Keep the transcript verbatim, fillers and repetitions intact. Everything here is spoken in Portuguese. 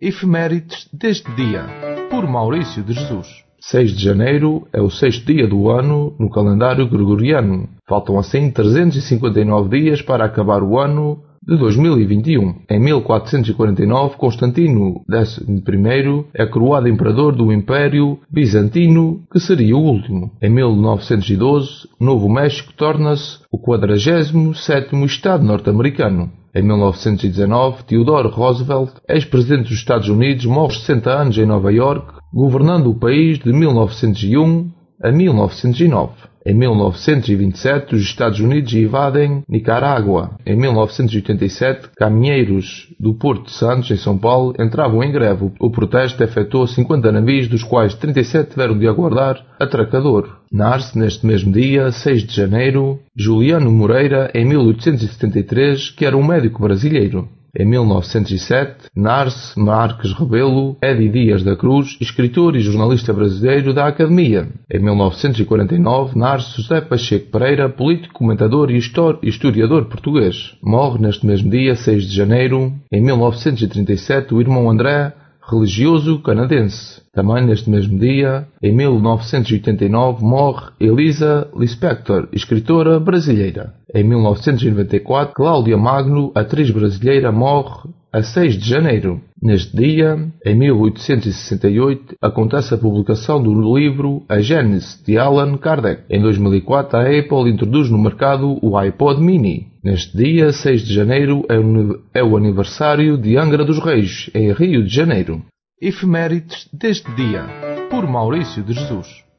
Efemérides deste dia, por Maurício de Jesus. seis de janeiro é o sexto dia do ano no calendário gregoriano. Faltam assim trezentos e cinquenta e nove dias para acabar o ano de dois mil e vinte e um. Em mil quatrocentos e quarenta e nove, Constantino décimo primeiro é coroado imperador do Império Bizantino, que seria o último. Em mil novecentos e doze, Novo México torna-se o quadragésimo sétimo Estado norte-americano. Em mil novecentos e dezanove, Theodore Roosevelt, ex-presidente dos Estados Unidos, morre aos sessenta anos em Nova York, governando o país de mil novecentos e um a mil novecentos e nove. Em mil novecentos e vinte e sete, os Estados Unidos invadem Nicarágua. Em mil novecentos e oitenta e sete, caminheiros do Porto de Santos, em São Paulo, entravam em greve. O protesto afetou cinquenta navios, dos quais trinta e sete tiveram de aguardar atracador. Nasce, neste mesmo dia, seis de janeiro, Juliano Moreira, em mil oitocentos e setenta e três, que era um médico brasileiro. Em mil novecentos e sete, nasce Marques Rebelo Edi Dias da Cruz, escritor e jornalista brasileiro da Academia. Em mil novecentos e quarenta e nove, nasce José Pacheco Pereira, político, comentador e historiador português. Morre neste mesmo dia, seis de janeiro. Em mil novecentos e trinta e sete, o irmão André, religioso canadense. Também neste mesmo dia, em mil novecentos e oitenta e nove, morre Elisa Lispector, escritora brasileira. Em mil novecentos e noventa e quatro, Cláudia Magno, atriz brasileira, morre a seis de janeiro. Neste dia, em mil oitocentos e sessenta e oito, acontece a publicação do livro A Gênese, de Allan Kardec. Em dois mil e quatro, a Apple introduz no mercado o iPod Mini. Neste dia, seis de janeiro, é o aniversário de Angra dos Reis, em Rio de Janeiro. Efemérides deste dia, por Maurício de Jesus.